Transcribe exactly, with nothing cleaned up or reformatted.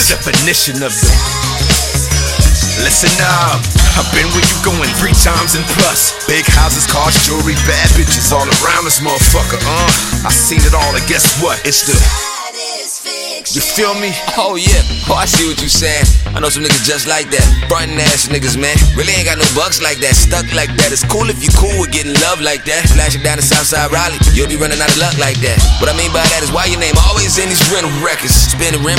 definition of the. Listen up, I've been where you going three times and plus. Big houses, cars, jewelry, bad bitches all around this motherfucker. Uh, I seen it all, and guess what? It's the. You feel me? Oh yeah, oh I see what you saying. I know some niggas just like that. Frontin' ass niggas, man. Really ain't got no bucks like that. Stuck like that. It's cool if you cool with getting love like that. Flashing down the Southside Raleigh, you'll be running out of luck like that. What I mean by that is why your name always in these rental records. Spinning rim